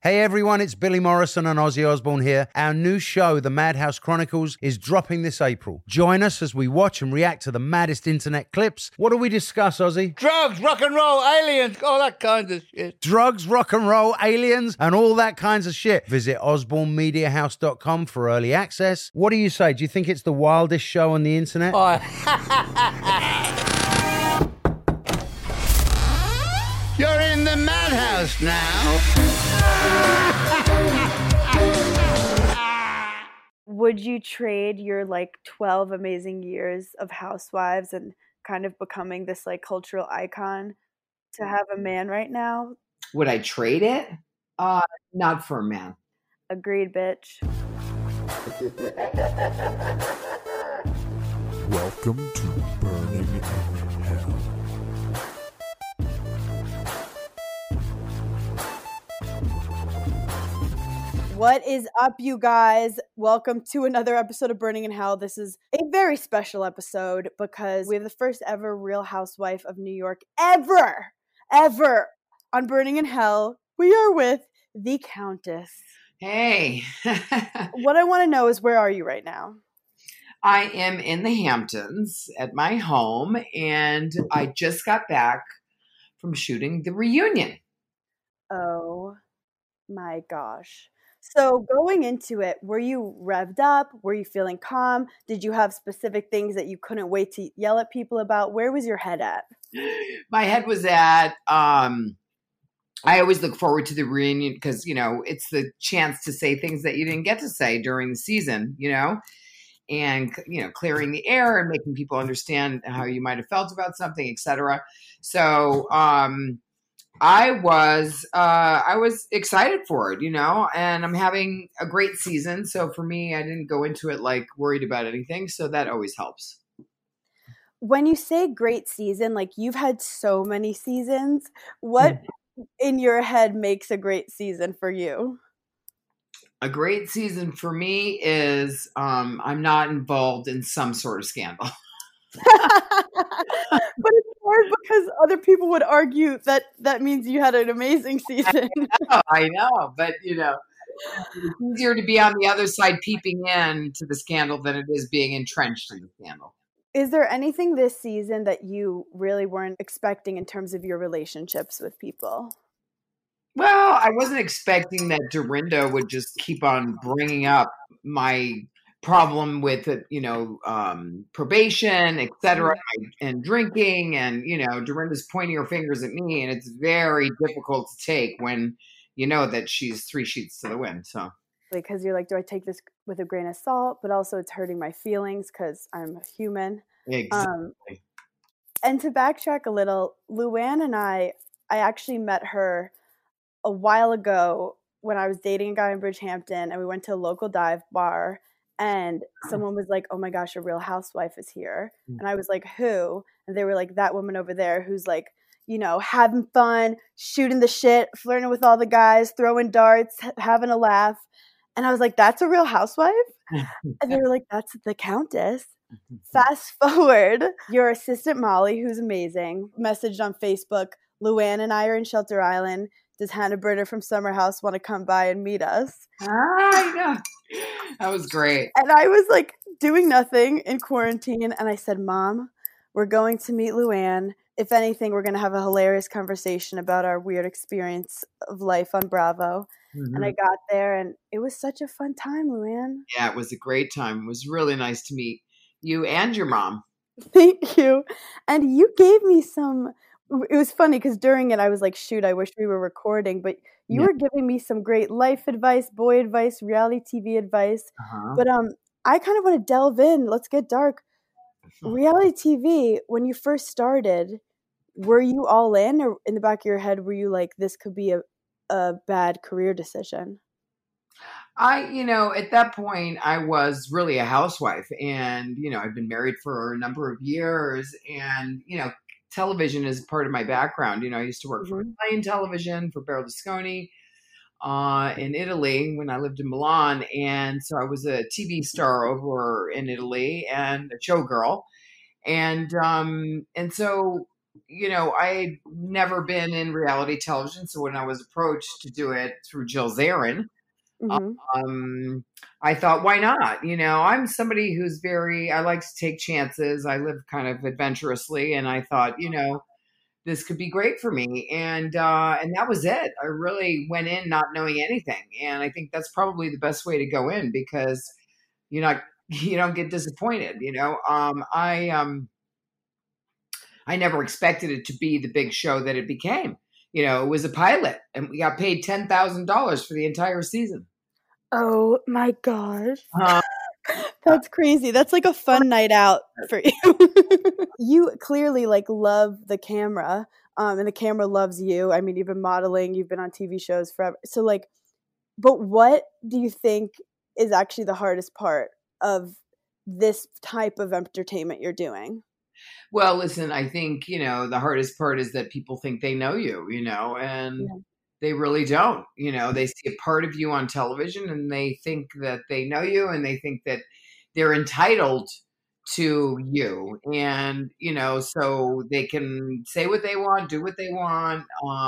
Hey everyone, it's Billy Morrison and Ozzy Osbourne here. Our new show, The Madhouse Chronicles, is dropping this April. Join us as we watch and react to the maddest internet clips. What do we discuss, Ozzy? Drugs, rock and roll, aliens, all that kind of shit. Drugs, rock and roll, aliens, and all that kinds of shit. Visit osbornemediahouse.com for early access. What do you say? Do you think it's the wildest show on the internet? Oh. You're in the madhouse now. Would you trade your 12 amazing years of Housewives and kind of becoming this cultural icon to have a man right now? Would I trade it? Not for a man. Agreed, bitch. Welcome to Burning in Hell. What is up, you guys? Welcome to another episode of Burning in Hell. This is a very special episode because we have the first ever Real Housewife of New York ever on Burning in Hell. We are with the Countess. Hey. What I want to know is, where are you right now? I am in the Hamptons at my home, and I just got back from shooting the reunion. Oh my gosh. So going into it, were you revved up? Were you feeling calm? Did you have specific things that you couldn't wait to yell at people about? Where was your head at? My head was at, I always look forward to the reunion because, it's the chance to say things that you didn't get to say during the season, and, clearing the air and making people understand how you might have felt about something, et cetera. So, I was excited for it, and I'm having a great season. So for me, I didn't go into it worried about anything. So that always helps. When you say great season, you've had so many seasons, what in your head makes a great season for you? A great season for me is I'm not involved in some sort of scandal. But it's hard because other people would argue that means you had an amazing season. I know, but it's easier to be on the other side peeping in to the scandal than it is being entrenched in the scandal. Is there anything this season that you really weren't expecting in terms of your relationships with people? Well, I wasn't expecting that Dorinda would just keep on bringing up my problem with probation, et cetera, and drinking, and Dorinda's pointing her fingers at me, and it's very difficult to take when you know that she's 3 sheets to the wind. So because you're do I take this with a grain of salt? But also it's hurting my feelings because I'm a human. Exactly. And to backtrack a little, Luann and I actually met her a while ago when I was dating a guy in Bridgehampton, and we went to a local dive bar. And someone was like, oh my gosh, a Real Housewife is here. And I was like, who? And they were like, that woman over there who's having fun, shooting the shit, flirting with all the guys, throwing darts, having a laugh. And I was like, that's a Real Housewife? And they were like, that's the Countess. Fast forward, your assistant Molly, who's amazing, messaged on Facebook, Luann and I are in Shelter Island. Does Hannah Burner from Summer House want to come by and meet us? I know. That was great. And I was doing nothing in quarantine. And I said, Mom, we're going to meet Luann. If anything, we're going to have a hilarious conversation about our weird experience of life on Bravo. Mm-hmm. And I got there and it was such a fun time, Luann. Yeah, it was a great time. It was really nice to meet you and your mom. Thank you. And you gave me some... It was funny because during it, I was like, shoot, I wish we were recording. But you were giving me some great life advice, boy advice, reality TV advice. But I kind of want to delve in. Let's get dark. Reality TV, when you first started, were you all in? Or in the back of your head, were you like, this could be a bad career decision? At that point, I was really a housewife. And, I've been married for a number of years. And, television is part of my background. I used to work for Italian television for Berlusconi in Italy when I lived in Milan. And so I was a TV star over in Italy and a showgirl. And so I had never been in reality television. So when I was approached to do it through Jill Zarin, Hmm. I thought, why not? I'm somebody I like to take chances. I live kind of adventurously. And I thought, this could be great for me. And that was it. I really went in not knowing anything. And I think that's probably the best way to go in because you're not, you don't get disappointed, I never expected it to be the big show that it became. It was a pilot and we got paid $10,000 for the entire season. Oh my gosh. Uh, That's crazy. That's like a fun night out for you. You clearly like love the camera, and the camera loves you. I mean, you've been modeling, you've been on TV shows forever. So like, but what do you think is actually the hardest part of this type of entertainment you're doing? Well, listen, I think, the hardest part is that people think they know you, and Yeah. they really don't. They see a part of you on television and they think that they know you and they think that they're entitled to you. And, so they can say what they want, do what they want.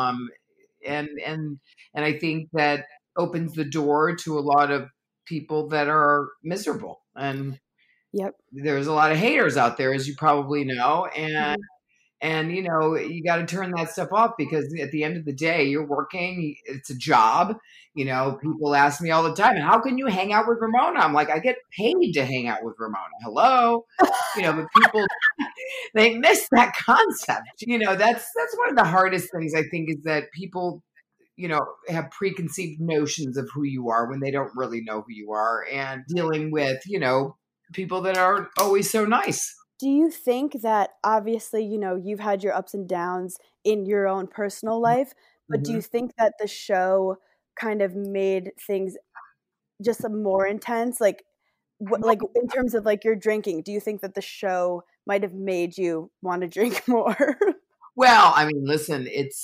And I think that opens the door to a lot of people that are miserable. And Yep. there's a lot of haters out there, as you probably know. And Mhm. and you got to turn that stuff off because at the end of the day, you're working. It's a job. People ask me all the time, "How can you hang out with Ramona?" I'm like, "I get paid to hang out with Ramona." Hello, but people they miss that concept. That's one of the hardest things I think is that people have preconceived notions of who you are when they don't really know who you are, and dealing with people that aren't always so nice. Do you think that obviously, you've had your ups and downs in your own personal life, but do Mhm. you think that the show kind of made things just more intense? Like, like in terms of like your drinking, do you think that the show might have made you want to drink more? Well, I mean, listen,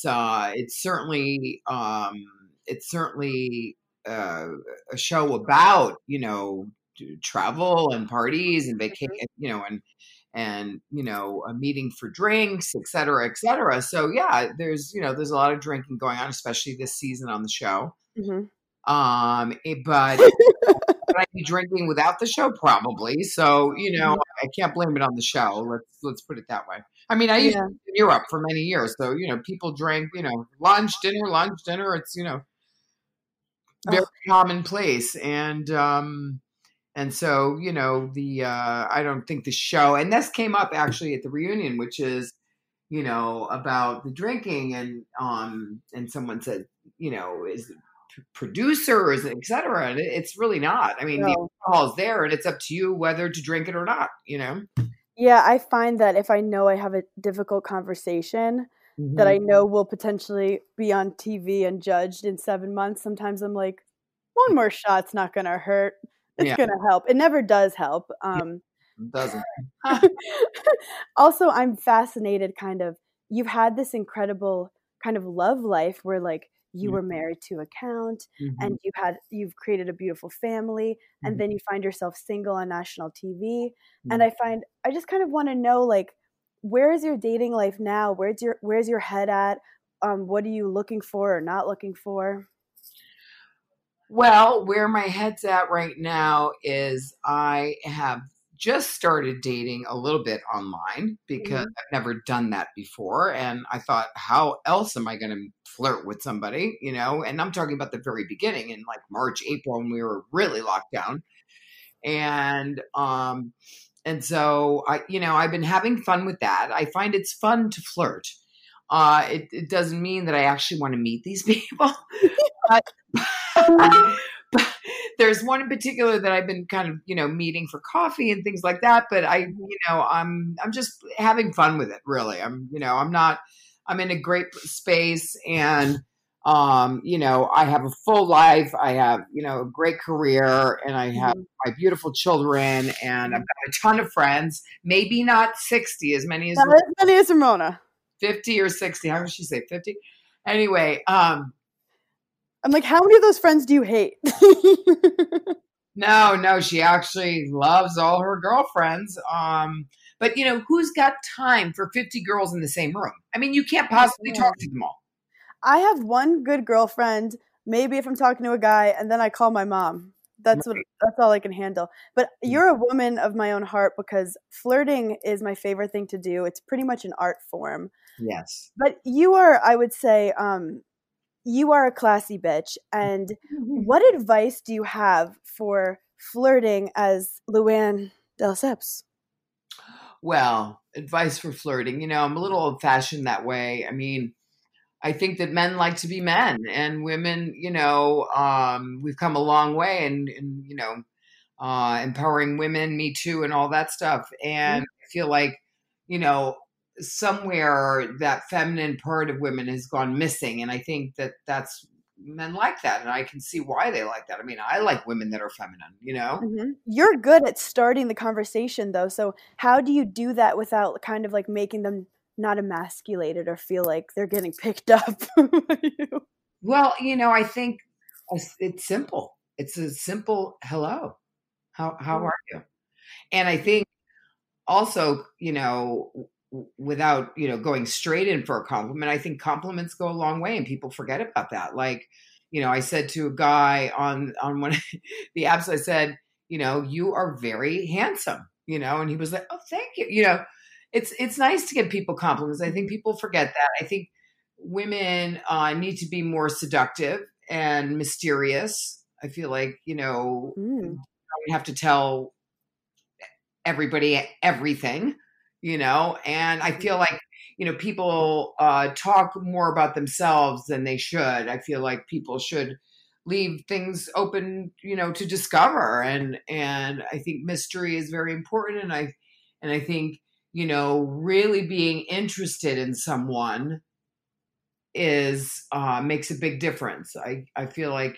it's certainly uh, a show about travel and parties and vacation, a meeting for drinks, et cetera, et cetera. So yeah, there's a lot of drinking going on, especially this season on the show. Hmm. But would I be drinking without the show? Probably. So, I can't blame it on the show. Let's put it that way. I mean, I used to Yeah. live in Europe for many years. So, people drink, lunch, dinner. It's, very Oh, commonplace. And so, I don't think the show, and this came up actually at the reunion, which is, about the drinking and someone said, is it producers, et cetera. And it's really not. I mean, the no. alcohol is there and it's up to you whether to drink it or not, Yeah, I find that if I know I have a difficult conversation that I know will potentially be on TV and judged in 7 months, sometimes I'm like, one more shot's not going to hurt. It's Yeah, going to help. It never does help. it doesn't. Also, I'm fascinated kind of, you've had this incredible kind of love life where like you were married to a count and you've created a beautiful family and then you find yourself single on national TV. And I just kind of want to know like, where is your dating life now? Where's your head at? What are you looking for or not looking for? Well, where my head's at right now is I have just started dating a little bit online because Mhm. I've never done that before. And I thought, how else am I going to flirt with somebody? And I'm talking about the very beginning in like March, April, when we were really locked down. And so I've been having fun with that. I find it's fun to flirt. It doesn't mean that I actually want to meet these people. But but there's one in particular that I've been kind of, meeting for coffee and things like that. But I'm just having fun with it, really. I'm in a great space and, I have a full life. I have, a great career and I have my beautiful children and I've got a ton of friends, maybe not 60, as many as Not as many as Ramona. 50 or 60. How did she say 50? Anyway, I'm like, how many of those friends do you hate? no, she actually loves all her girlfriends. But But, who's got time for 50 girls in the same room? I mean, you can't possibly talk to them all. I have one good girlfriend, maybe if I'm talking to a guy, and then I call my mom. That's all I can handle. But you're a woman of my own heart because flirting is my favorite thing to do. It's pretty much an art form. Yes. But you are, I would say, you are a classy bitch. And what advice do you have for flirting as Luann de Lesseps? Well, advice for flirting. I'm a little old-fashioned that way. I mean, I think that men like to be men, and women, we've come a long way in empowering women, Me Too, and all that stuff. And I feel like, somewhere that feminine part of women has gone missing. And I think that that's men like that. And I can see why they like that. I mean, I like women that are feminine, You're good at starting the conversation though. So how do you do that without kind of like making them not emasculated or feel like they're getting picked up? Well, I think it's simple. It's a simple hello. How are you? And I think also, without, going straight in for a compliment, I think compliments go a long way and people forget about that. Like, I said to a guy on one of the apps, I said, you are very handsome, and he was like, oh, thank you. It's nice to give people compliments. I think people forget that. I think women need to be more seductive and mysterious. I feel like, you don't have to tell everybody everything, and I feel like, people talk more about themselves than they should. I feel like people should leave things open, to discover. And I think mystery is very important. And I think, really being interested in someone is makes a big difference. I feel like,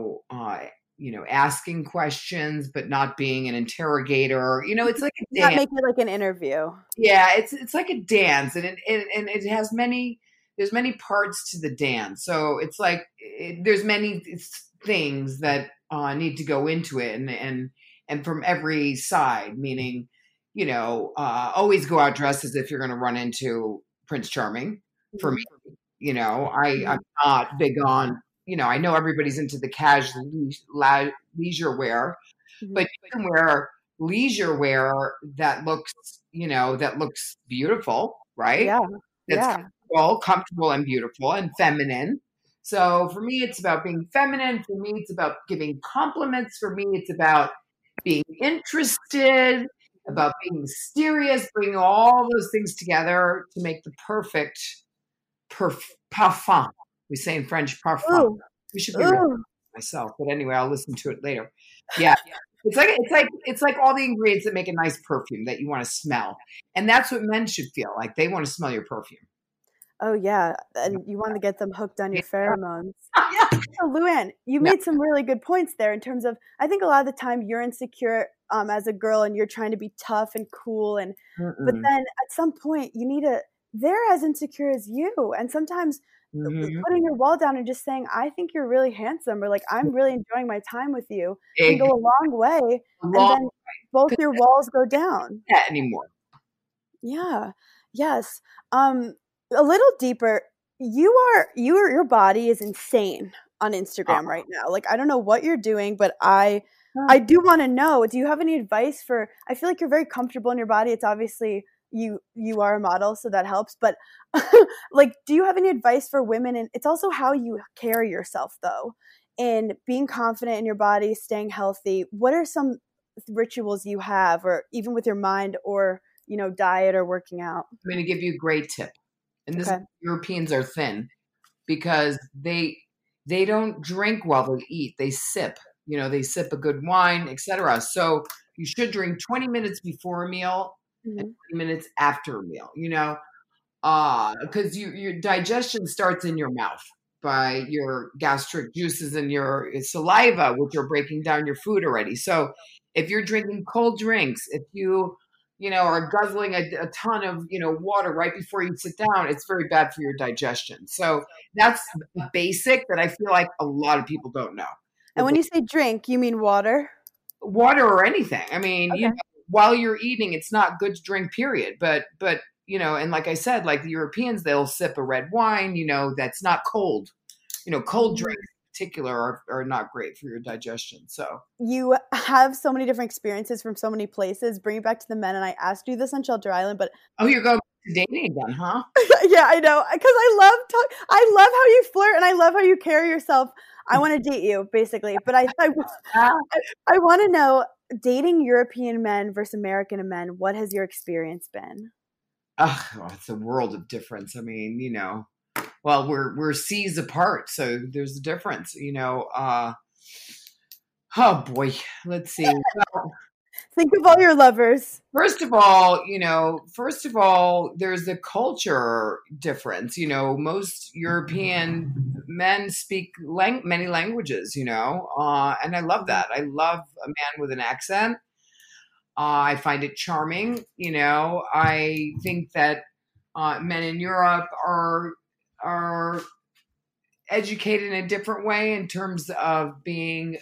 asking questions, but not being an interrogator. It's like a dance. Not make it like an interview. Yeah, it's like a dance, and it has there's many parts to the dance. So it's like there's many things that need to go into it, and from every side. Meaning, always go out dressed as if you're going to run into Prince Charming. For me, I'm not big on. I know everybody's into the casual leisure wear, but you can wear leisure wear that looks, beautiful, right? Yeah. That's comfortable and beautiful and feminine. So for me, it's about being feminine. For me, it's about giving compliments. For me, it's about being interested, about being mysterious, bringing all those things together to make the perfect parfum. We say in French, parfum. Ooh. We should be myself, but anyway, I'll listen to it later. Yeah, it's like all the ingredients that make a nice perfume that you want to smell, and that's what men should feel like. They want to smell your perfume. Oh yeah, and you want to get them hooked on your pheromones. Yeah. So Luann, you made some really good points there in terms of. I think a lot of the time you're insecure as a girl, and you're trying to be tough and cool, and but then at some point you need they're as insecure as you, and sometimes. Putting your wall down and just saying, I think you're really handsome, or like, I'm really enjoying my time with you, can go a long way. And then both your walls go down. Not anymore. Yeah. Yes. A little deeper. Your body is insane on Instagram right now. Like, I don't know what you're doing, but I do want to know, do you have any advice I feel like you're very comfortable in your body. It's obviously you are a model, so that helps. But like, do you have any advice for women? And it's also how you carry yourself, though, and being confident in your body, staying healthy. What are some rituals you have, or even with your mind, or diet or working out? I'm going to give you a great tip. And this Europeans are thin because they don't drink while they eat. They sip. They sip a good wine, etc. So you should drink 20 minutes before a meal. And 20 minutes after a meal, because your digestion starts in your mouth by your gastric juices and your saliva, which are breaking down your food already. So if you're drinking cold drinks, if you are guzzling a ton of water right before you sit down, it's very bad for your digestion. So that's basic that I feel like a lot of people don't know. And when you say drink, you mean water? Water or anything. I mean, while you're eating, it's not good to drink, period. But, you know, and like I said, like the Europeans, they'll sip a red wine, you know, that's not cold. You know, cold drinks in particular are not great for your digestion. So You have so many different experiences from so many places. Bring it back to the men, and I asked you this on Shelter Island, but you're going to dating again, huh? yeah, I know, because I love how you flirt and I love how you carry yourself. I want to date you, basically, but I want to know, dating European men versus American men, what has your experience been? Oh, it's a world of difference. I mean, you know, well, we're seas apart, so there's a difference, you know. Oh boy, let's see. Well, Think of all your lovers. first of all, there's a culture difference. You know, most European men speak many languages, you know, and I love that. I love a man with an accent. I find it charming. You know, I think that men in Europe are educated in a different way in terms of being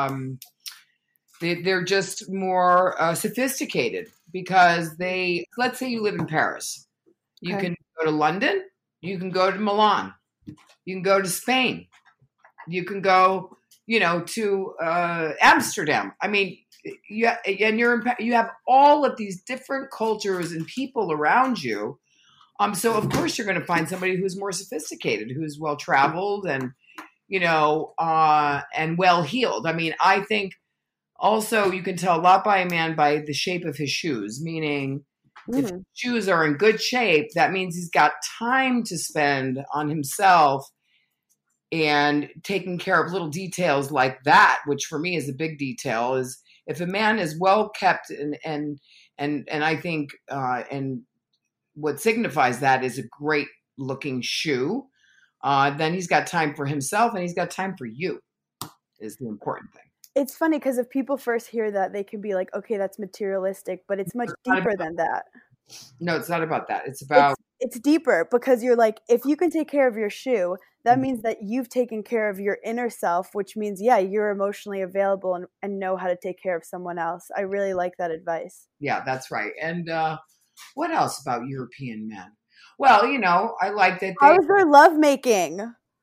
they're just more sophisticated, because let's say you live in Paris. You Okay. can go to London, you can go to Milan, you can go to Spain, you can go, you know, to Amsterdam. I mean, you have all of these different cultures and people around you. So of course you're going to find somebody who's more sophisticated, who's well traveled, and you know, and well heeled. I mean, I think also you can tell a lot by a man by the shape of his shoes. Meaning, if his shoes are in good shape, that means he's got time to spend on himself and taking care of little details like that, which for me is a big detail. Is if a man is well kept and I think and what signifies that is a great looking shoe, then he's got time for himself and he's got time for you, is the important thing. It's funny because if people first hear that, they can be like, okay, that's materialistic, but it's much deeper than that. No, it's not about that. It's about it's deeper, because you're like, if you can take care of your shoe, that means that you've taken care of your inner self, which means, yeah, you're emotionally available and know how to take care of someone else. I really like that advice. Yeah, that's right. And what else about European men? Well, you know, I like that How is their lovemaking?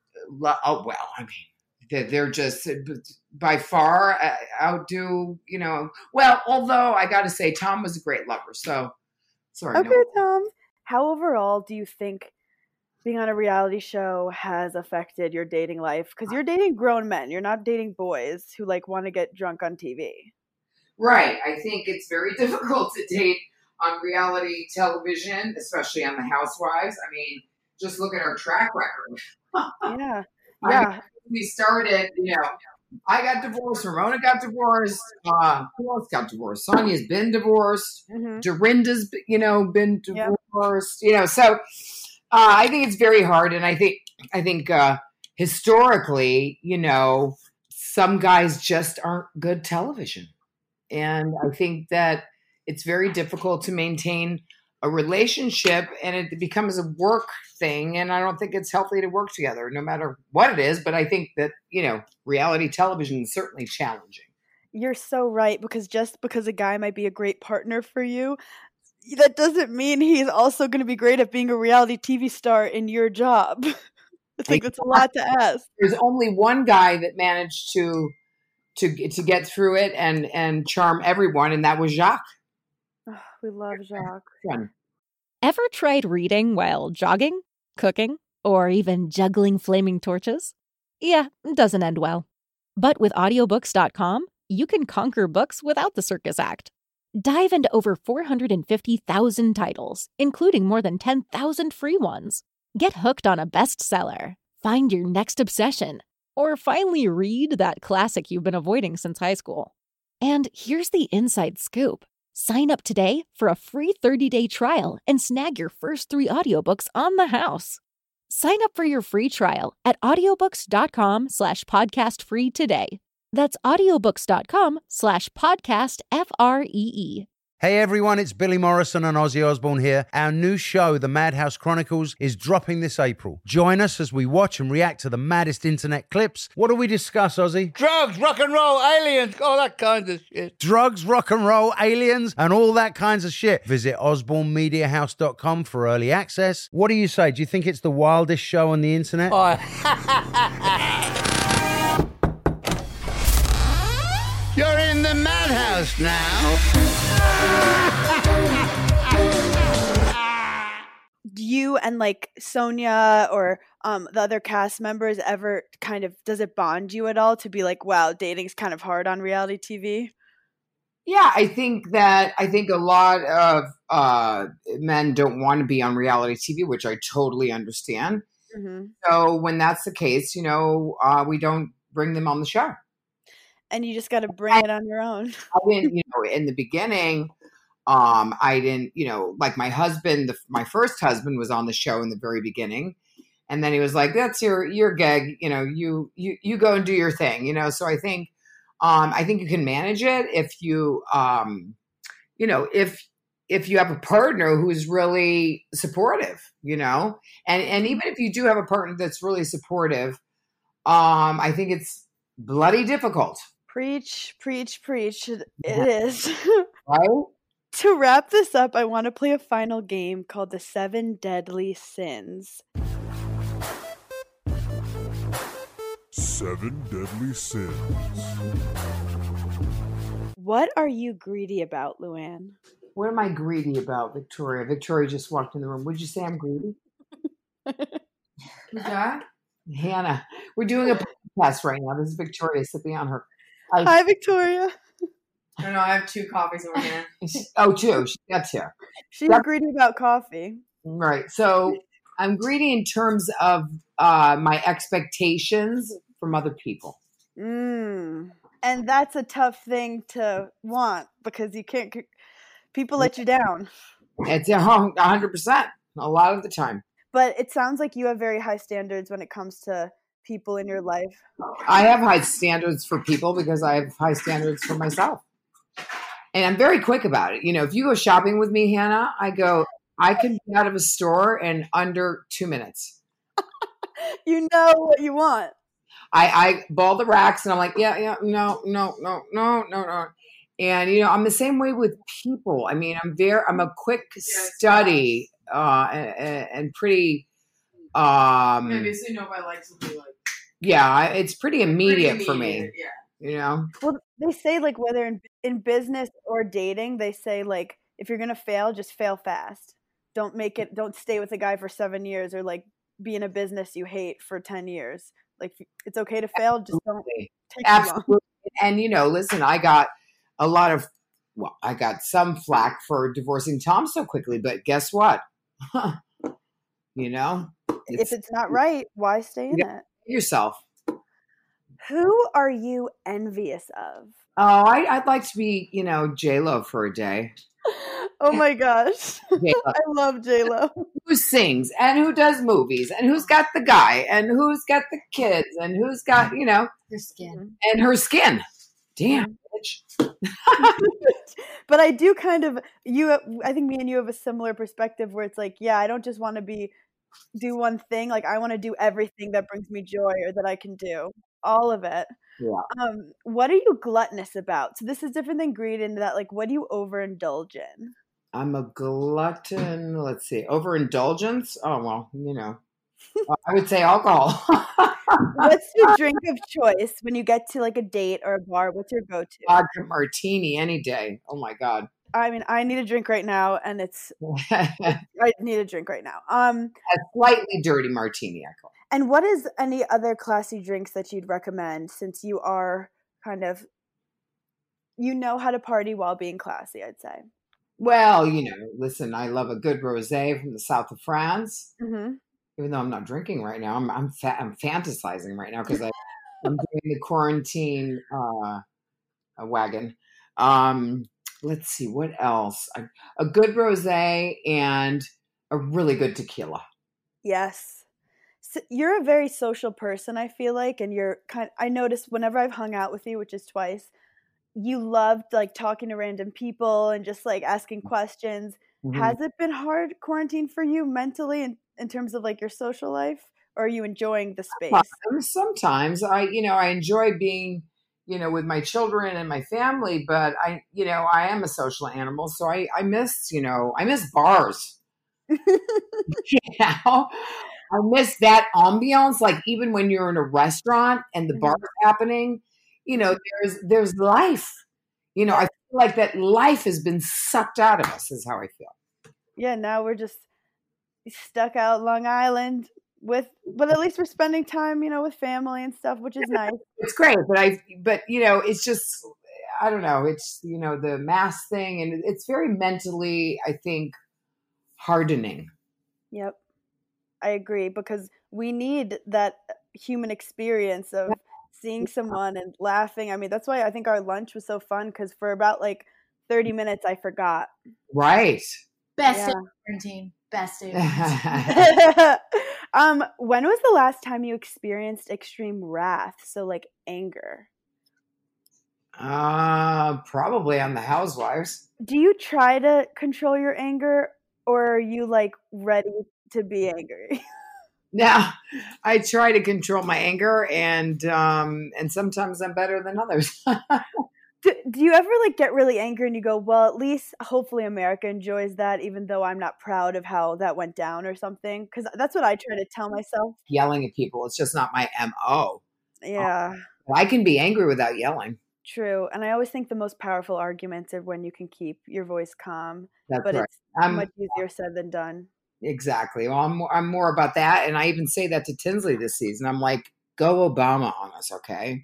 Oh, well, I mean, they're just by far outdo, you know. Well, although I got to say, Tom was a great lover. So, sorry. Okay, Tom. How overall do you think being on a reality show has affected your dating life? Because you're dating grown men. You're not dating boys who like want to get drunk on TV. Right. I think it's very difficult to date on reality television, especially on The Housewives. I mean, just look at our track record. Yeah. I mean, we started, you know, I got divorced, Ramona got divorced, who else got divorced? Sonia's been divorced, Dorinda's, you know, been divorced, you know, so I think it's very hard, and I think historically, you know, some guys just aren't good television, and I think that it's very difficult to maintain a relationship, and it becomes a work thing, and I don't think it's healthy to work together, no matter what it is. But I think that, you know, reality television is certainly challenging. You're so right, because just because a guy might be a great partner for you, that doesn't mean he's also going to be great at being a reality TV star in your job. I think that's a lot to ask. There's only one guy that managed to get through it and charm everyone, and that was Jacques. Oh, we love Jacques. Fun. Ever tried reading while jogging, cooking, or even juggling flaming torches? Yeah, it doesn't end well. But with audiobooks.com, you can conquer books without the circus act. Dive into over 450,000 titles, including more than 10,000 free ones. Get hooked on a bestseller, find your next obsession, or finally read that classic you've been avoiding since high school. And here's the inside scoop. Sign up today for a free 30-day trial and snag your first 3 audiobooks on the house. Sign up for your free trial at audiobooks.com/podcastfree today. That's audiobooks.com/podcastfree. Hey everyone, it's Billy Morrison and Ozzy Osbourne here. Our new show, The Madhouse Chronicles, is dropping this April. Join us as we watch and react to the maddest internet clips. What do we discuss, Ozzy? Drugs, rock and roll, aliens, all that kind of shit. Drugs, rock and roll, aliens, and all that kinds of shit. Visit osbornemediahouse.com for early access. What do you say? Do you think it's the wildest show on the internet? You're in the madhouse now. Do you and like Sonia or the other cast members ever kind of, does it bond you at all to be like, wow, dating's kind of hard on reality TV? Yeah, I think a lot of men don't want to be on reality TV, which I totally understand. Mm-hmm. So when that's the case, we don't bring them on the show. And you just got to bring it on your own. I didn't, in the beginning, I didn't, like my husband, my first husband was on the show in the very beginning. And then he was like, that's your gig, you go and do your thing, So I think you can manage it if you, if you have a partner who's really supportive, and even if you do have a partner that's really supportive, I think it's bloody difficult. Preach, preach, preach. It is. Right? To wrap this up, I want to play a final game called the 7 Deadly Sins. 7 Deadly Sins. What are you greedy about, Luann? What am I greedy about, Victoria? Victoria just walked in the room. Would you say I'm greedy? Who's that? Hannah. We're doing a podcast right now. This is Victoria sipping on her. Hi, Victoria. I know, I have 2 coffees over here. Oh, 2. She got 2. She's greedy about coffee. Right. So I'm greedy in terms of my expectations from other people. And that's a tough thing to want because you can't. People let you down. It's 100%. A lot of the time. But it sounds like you have very high standards when it comes to people in your life. I have high standards for people because I have high standards for myself. And I'm very quick about it. If you go shopping with me, Hannah, I can be out of a store in under 2 minutes. You know what you want. I ball the racks and I'm like, no. And, I'm the same way with people. I mean, I'm a quick study and pretty. Obviously, nobody likes to be like. Yeah, it's pretty immediate for me. Yeah. Well, they say like whether in business or dating, they say like if you're gonna fail, just fail fast. Don't stay with a guy for 7 years or like be in a business you hate for 10 years. Like it's okay to fail, just don't take too long. And listen, I got some flack for divorcing Tom so quickly, but guess what? If it's not right, why stay in it? Yourself. Who are you envious of? Oh, I'd like to be, J-Lo for a day. Oh my gosh. I love J-Lo. Who sings and who does movies and who's got the guy and who's got the kids and who's got, her skin. And her skin. Damn, bitch. But I do kind of, I think me and you have a similar perspective where it's like, yeah, I don't just want to do one thing. Like I want to do everything that brings me joy or that I can do. All of it. Yeah. What are you gluttonous about? So this is different than greed in that, like, what do you overindulge in? I'm a glutton. Let's see. Overindulgence? Oh, well, I would say alcohol. What's your drink of choice when you get to like a date or a bar? What's your go-to? Vodka martini any day. Oh my God. I mean, I need a drink right now, and I need a drink right now. A slightly dirty martini, I call it. And what is any other classy drinks that you'd recommend since you are kind of, how to party while being classy, I'd say? Well, listen, I love a good rosé from the south of France. Mm-hmm. Even though I'm not drinking right now, I'm fantasizing right now because I'm doing the quarantine wagon. Let's see, what else? A good rosé and a really good tequila. Yes. So you're a very social person, I feel like, and I notice whenever I've hung out with you, which is twice, you loved like talking to random people and just like asking questions. Mhm. Has it been hard quarantine for you mentally in terms of like your social life, or are you enjoying the space? Sometimes I enjoy being, with my children and my family, but I am a social animal. So I miss, I miss bars. I miss that ambiance. Like even when you're in a restaurant and the Mhm. bar's happening, there's life. I feel like that life has been sucked out of us is how I feel. Yeah, now we're just stuck out Long Island but at least we're spending time, with family and stuff, which is nice. It's great, but it's just, I don't know. It's, the mask thing, and it's very mentally, I think, hardening. Yep. I agree, because we need that human experience of seeing someone and laughing. I mean, that's why I think our lunch was so fun, because for about like 30 minutes I forgot. Right. Best Yeah. day of quarantine. Best day. When was the last time you experienced extreme wrath? So like anger. Probably on the Housewives. Do you try to control your anger, or are you like ready to be angry? Now, I try to control my anger, and sometimes I'm better than others. Do you ever like get really angry and you go, well, at least hopefully America enjoys that, even though I'm not proud of how that went down or something? Because that's what I try to tell myself. Yelling at people, it's just not my MO. Yeah, I can be angry without yelling. true. And I always think the most powerful arguments are when you can keep your voice calm. That's but right. it's much easier said than done. Exactly. Well, I'm more about that, and I even say that to Tinsley this season. I'm like, go Obama on us, okay?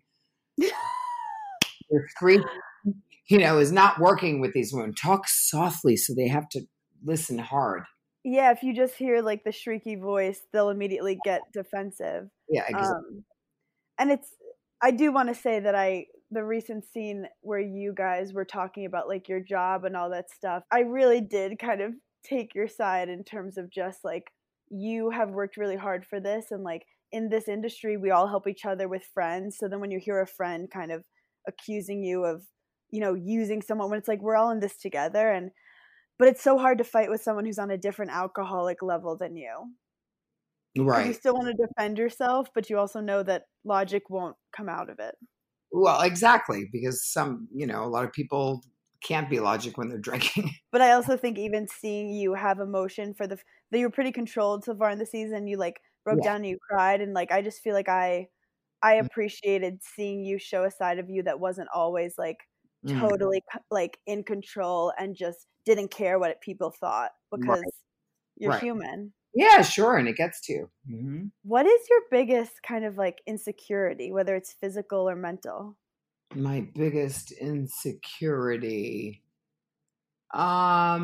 Your scream, is not working with these women. Talk softly so they have to listen hard. Yeah, if you just hear like the shrieky voice, they'll immediately get defensive. Yeah, exactly. And I do want to say that the recent scene where you guys were talking about like your job and all that stuff, I really did kind of take your side in terms of just like, you have worked really hard for this, and like in this industry we all help each other with friends. So then when you hear a friend kind of accusing you of, using someone, when it's like we're all in this together, but it's so hard to fight with someone who's on a different alcoholic level than you. Right. You still want to defend yourself, but you also know that logic won't come out of it. Well, exactly, because a lot of people can't be logic when they're drinking. But I also think even seeing you have emotion that you were pretty controlled so far in the season, you like broke down and you cried, and like I just feel like I appreciated seeing you show a side of you that wasn't always like totally like in control and just didn't care what people thought, because you're human. Yeah, sure, and it gets to you. Mm-hmm. What is your biggest kind of like insecurity, whether it's physical or mental? My biggest insecurity. My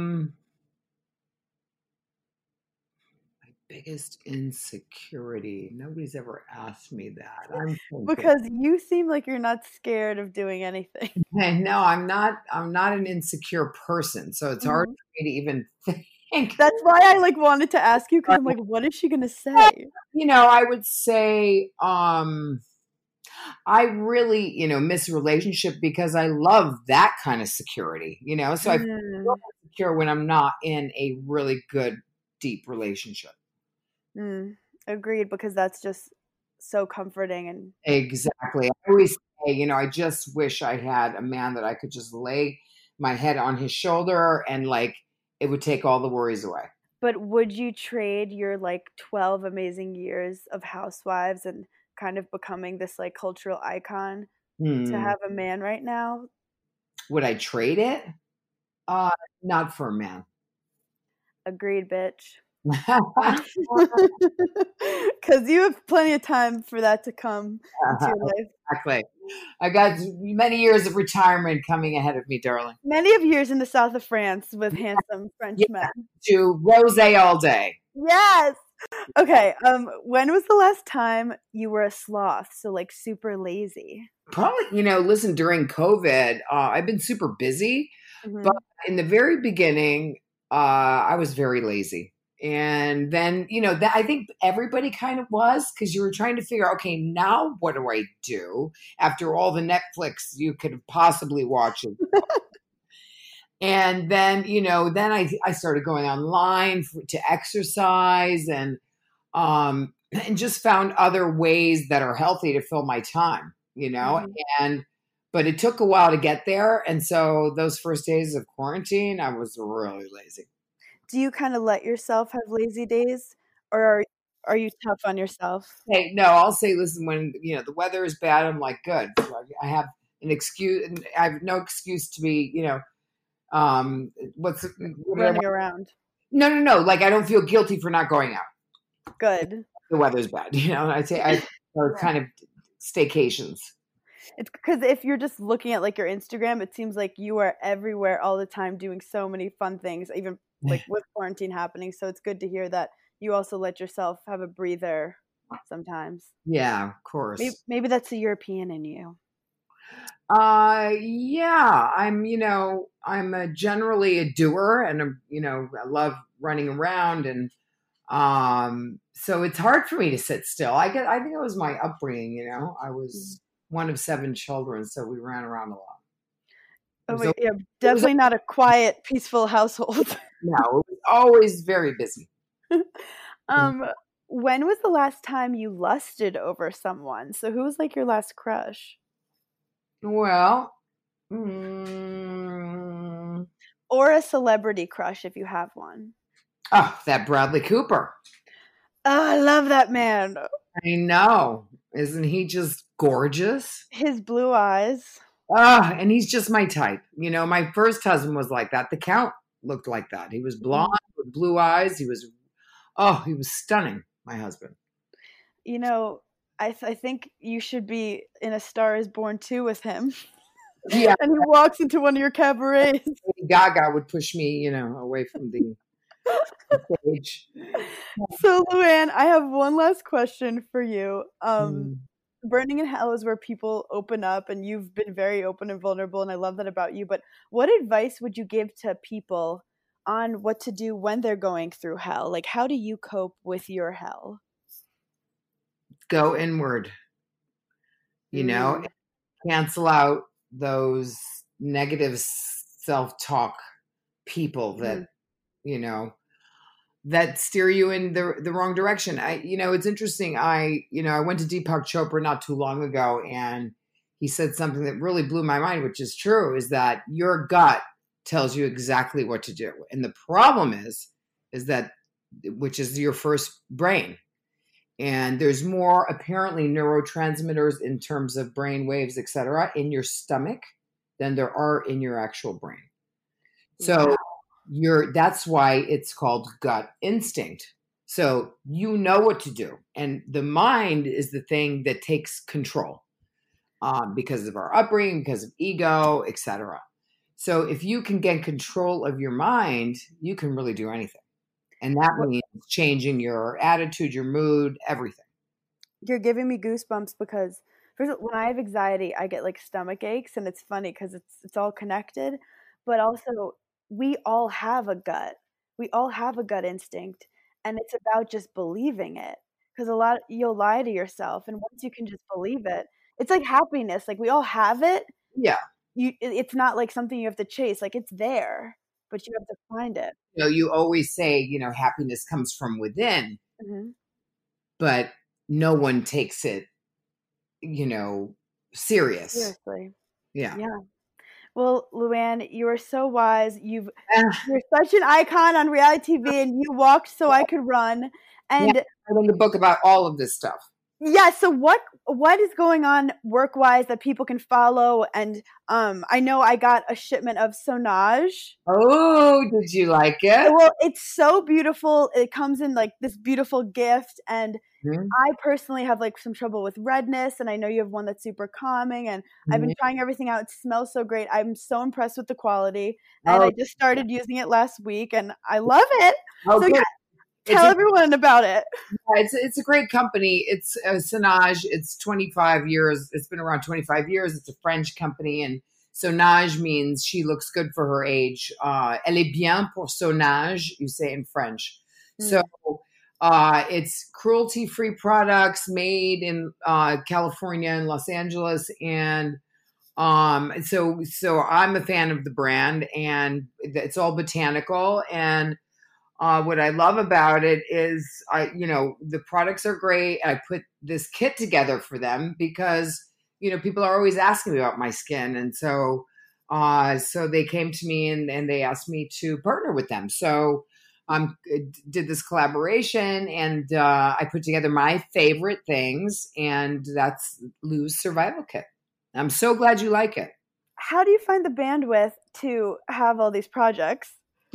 biggest insecurity. Nobody's ever asked me that. Because you seem like you're not scared of doing anything. No, I'm not an insecure person, so it's hard for me to even think. That's why I like wanted to ask you, because I'm like, what is she gonna say? I would say I really, miss a relationship because I love that kind of security, so I feel secure when I'm not in a really good, deep relationship. Agreed, because that's just so comforting. And exactly. I always say, I just wish I had a man that I could just lay my head on his shoulder and like it would take all the worries away. But would you trade your like 12 amazing years of Housewives and kind of becoming this like cultural icon to have a man right now? Would I trade it? Not for a man. Agreed, bitch. Because you have plenty of time for that to come into your life. Exactly. I got many years of retirement coming ahead of me, darling. Many of years in the south of France with handsome French men. To rosé all day. Yes. Okay. When was the last time you were a sloth? So like super lazy? Probably, listen, during COVID, I've been super busy, but in the very beginning, I was very lazy. And then, that I think everybody kind of was, because you were trying to figure out, okay, now what do I do after all the Netflix you could possibly watch? And then, then I started going online to exercise and just found other ways that are healthy to fill my time, but it took a while to get there. And so those first days of quarantine, I was really lazy. Do you kind of let yourself have lazy days, or are you tough on yourself? Hey, no, I'll say, listen, when, the weather is bad, I'm like, good. I have an excuse. I have no excuse to be, running around. No. Like, I don't feel guilty for not going out. Good. The weather's bad. I'd say are kind of staycations. It's because if you're just looking at like your Instagram, it seems like you are everywhere all the time doing so many fun things, even like with quarantine happening. So it's good to hear that you also let yourself have a breather sometimes. Yeah, of course. Maybe that's the European in you. Yeah, I'm generally a doer, and I love running around, and so it's hard for me to sit still. I think it was my upbringing. I was one of 7 children, so we ran around a lot. Definitely not a quiet, peaceful household. No, it was always very busy. When was the last time you lusted over someone? So who was like your last crush? Well, or a celebrity crush if you have one. Oh, that Bradley Cooper. Oh, I love that man. I know. Isn't he just gorgeous? His blue eyes. And he's just my type. My first husband was like that. The Count looked like that. He was blonde with blue eyes. He was stunning, my husband. I think you should be in A Star Is Born 2 with him. Yeah. And he walks into one of your cabarets. Gaga would push me, away from the stage. So, Luann, I have one last question for you. Burning in Hell is where people open up, and you've been very open and vulnerable, and I love that about you. But what advice would you give to people on what to do when they're going through hell? Like, how do you cope with your hell? Go inward. Cancel out those negative self-talk people that, that steer you in the wrong direction. It's interesting. I went to Deepak Chopra not too long ago, and he said something that really blew my mind, which is true, is that your gut tells you exactly what to do. And the problem is that, which is your first brain. And there's more apparently neurotransmitters in terms of brain waves, et cetera, in your stomach than there are in your actual brain. So that's why it's called gut instinct. So you know what to do. And the mind is the thing that takes control because of our upbringing, because of ego, et cetera. So if you can get control of your mind, you can really do anything. And that means changing your attitude, your mood, everything. You're giving me goosebumps because first, when I have anxiety, I get like stomach aches, and it's funny because it's all connected. But also, we all have a gut. We all have a gut instinct, and it's about just believing it. Because you'll lie to yourself, and once you can just believe it, it's like happiness. Like we all have it. Yeah. It's not like something you have to chase. Like it's there, but you have to find it. You always say, happiness comes from within, but no one takes it, serious. Seriously. Yeah. Yeah. Well, Luann, you are so wise. You're such an icon on reality TV, and you walked so I could run. And I wrote a book about all of this stuff. Yeah. So what is going on work-wise that people can follow? And I know I got a shipment of Sonage. Oh, did you like it? Well, it's so beautiful. It comes in like this beautiful gift, and I personally have like some trouble with redness, and I know you have one that's super calming, and I've been trying everything out. It smells so great. I'm so impressed with the quality, and I just started using it last week, and I love it. Oh, so yeah, tell everyone about it. Yeah, it's a great company. It's Sonage. It's 25 years. It's been around 25 years. It's a French company, and Sonage means she looks good for her age. Elle est bien pour son âge, you say in French. So it's cruelty-free products made in California and Los Angeles. And so I'm a fan of the brand, and it's all botanical. And what I love about it is the products are great. I put this kit together for them because, people are always asking me about my skin. And so they came to me and they asked me to partner with them. So did this collaboration, and I put together my favorite things, and that's Lou's Survival Kit. I'm so glad you like it. How do you find the bandwidth to have all these projects?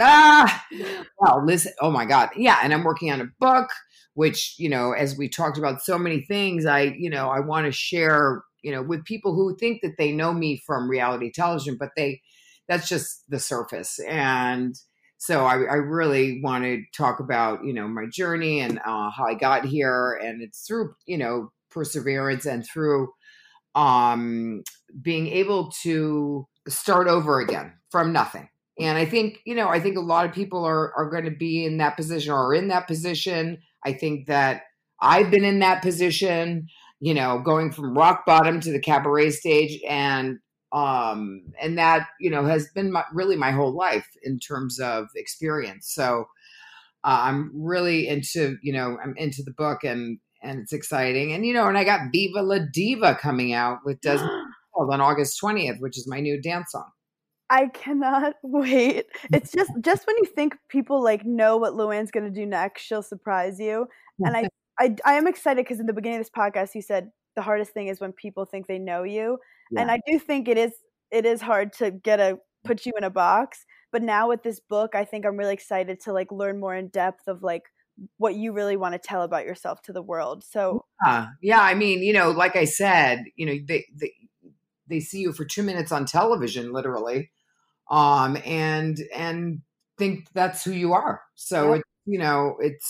Well, listen, oh my God. Yeah. And I'm working on a book, which, as we talked about so many things, I want to share, with people who think that they know me from reality television, but that's just the surface. And so I really want to talk about, my journey and how I got here. And it's through, perseverance and through being able to start over again from nothing. And I think, a lot of people are going to be in that position or are in that position. I think that I've been in that position, going from rock bottom to the cabaret stage. And that, has been really my whole life in terms of experience. So I'm really into, I'm into the book and it's exciting. And, and I got Viva La Diva coming out with Desmond on August 20th, which is my new dance song. I cannot wait. It's just when you think people know what Luann's going to do next, she'll surprise you. And I am excited because in the beginning of this podcast, you said the hardest thing is when people think they know you. Yeah. And I do think it is hard to put you in a box. But now with this book, I think I'm really excited to learn more in depth of what you really want to tell about yourself to the world. So yeah, I mean, like I said, they see you for 2 minutes on television, literally, and think that's who you are. So it's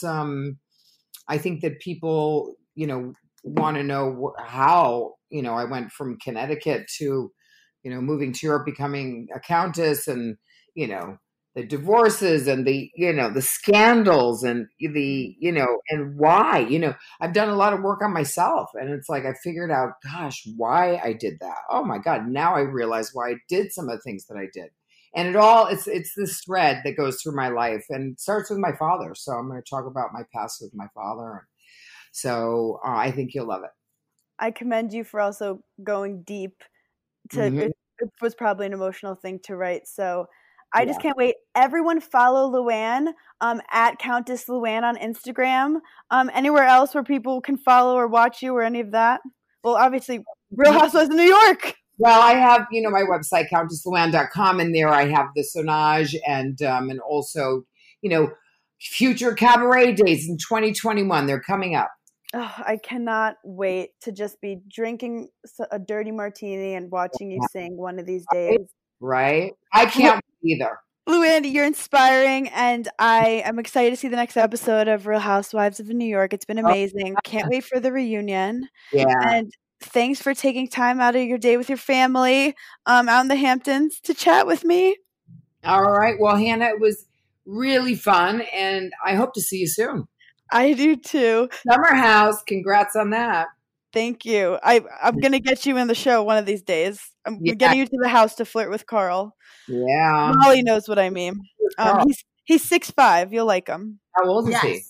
I think that people want to know how I went from Connecticut to moving to Europe, becoming a countess, and the divorces and the scandals and and why, I've done a lot of work on myself, and it's I figured out, gosh, why I did that. Oh my God. Now I realize why I did some of the things that I did. And it's this thread that goes through my life and starts with my father. So I'm going to talk about my past with my father. So I think you'll love it. I commend you for also going deep it was probably an emotional thing to write. So I just can't wait. Everyone follow Luann at Countess Luann on Instagram. Anywhere else where people can follow or watch you or any of that? Well, obviously, Real Housewives of New York. Well, I have, my website, CountessLuann.com, and there I have the Sonage and also, future cabaret dates in 2021. They're coming up. Oh, I cannot wait to just be drinking a dirty martini and watching you sing one of these days. Right? I can't either. Luann, you're inspiring, and I am excited to see the next episode of Real Housewives of New York. It's been amazing. Can't wait for the reunion. Yeah. And thanks for taking time out of your day with your family out in the Hamptons to chat with me. All right. Well, Hannah, it was really fun, and I hope to see you soon. I do too. Summer House. Congrats on that. Thank you. I'm going to get you in the show one of these days. I'm getting you to the house to flirt with Carl. Yeah. Molly knows what I mean. He's 6'5". You'll like him. How old is he?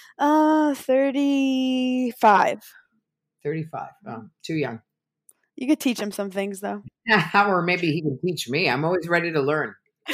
35. 35. Oh, too young. You could teach him some things, though. Or maybe he can teach me. I'm always ready to learn.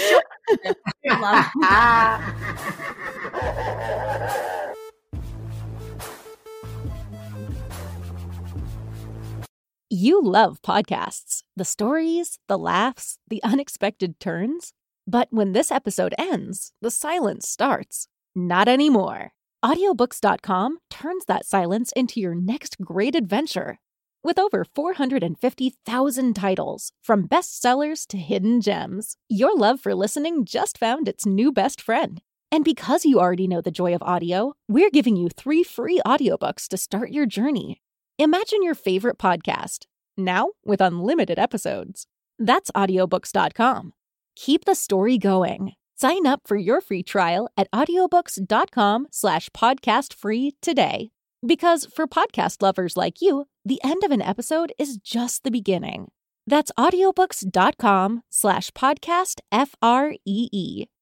You love podcasts, the stories, the laughs, the unexpected turns. But when this episode ends, the silence starts. Not anymore. Audiobooks.com turns that silence into your next great adventure. With over 450,000 titles, from bestsellers to hidden gems, your love for listening just found its new best friend. And because you already know the joy of audio, we're giving you 3 free audiobooks to start your journey. Imagine your favorite podcast, now with unlimited episodes. That's audiobooks.com. Keep the story going. Sign up for your free trial at audiobooks.com/podcastfree today. Because for podcast lovers like you, the end of an episode is just the beginning. That's audiobooks.com/podcastfree.